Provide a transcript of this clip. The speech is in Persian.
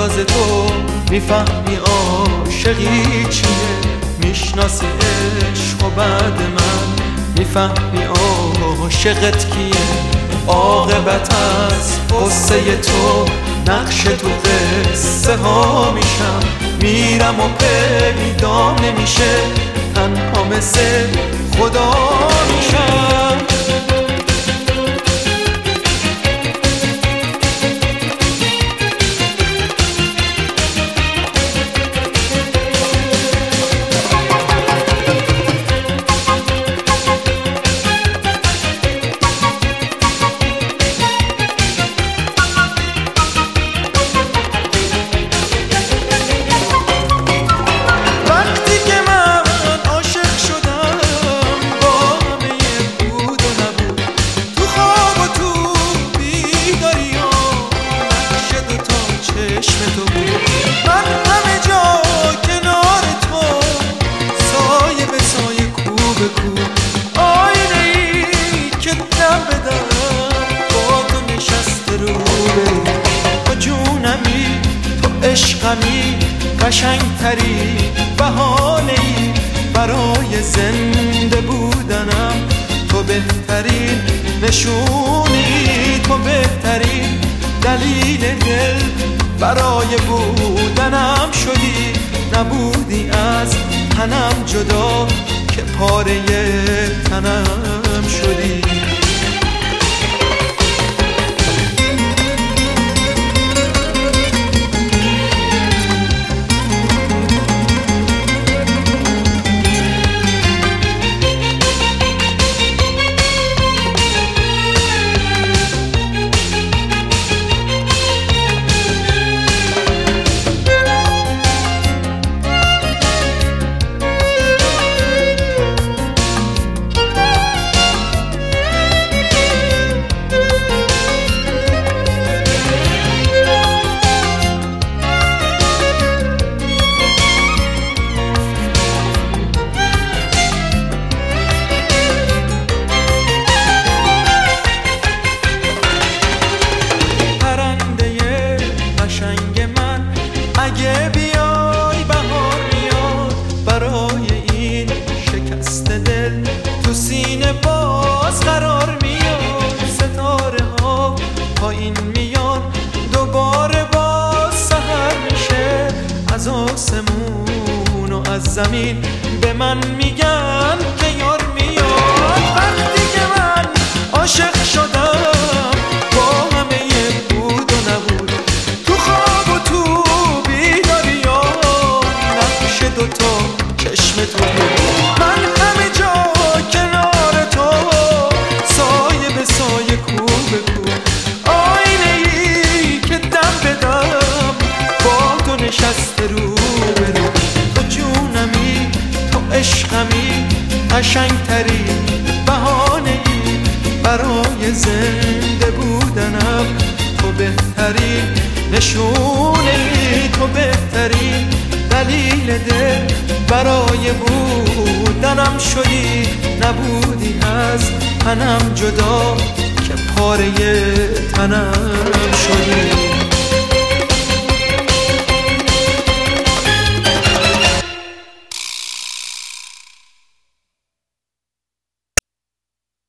انداز تو میفهمی عاشقی چیه، میشناسی عشق و بعد من میفهمی عاشقت کیه. عاقبت از قصه تو نقش تو قصه ها میشم، میرم و پیدام نمیشه، تنها مثل خدا میشم. عشقمی قشنگتری بهانه‌ای برای زنده بودنم، تو بهترین نشونی، تو بهترین دلیل دل برای بودنم شدی. نبودی از تنم جدا که پاره تنم شدی. اگه بیای بهار میاد برای این شکست دل، تو سینه باز قرار میاد. ستاره ها پایین میان دوباره باز سحر میشه، از آسمون و از زمین به من میگن که یار میاد. وقتی که من عاشق شدم با همه بود و نبود، تو خواب و تو دوتا چشم تو بود. من همه جا کنار تو، سایه به سایه، کو به کو، آینه ای که دم به دم با تو نشسته رو به رو. تو جونمی، تو عشقمی، قشنگتری بهانه ای برای زنده بودنم، تو بهترین نشونه ای، تو بهترین دلیل دل برای بودنم شدی. نبودی از تنم جدا که پاره تنم شدی.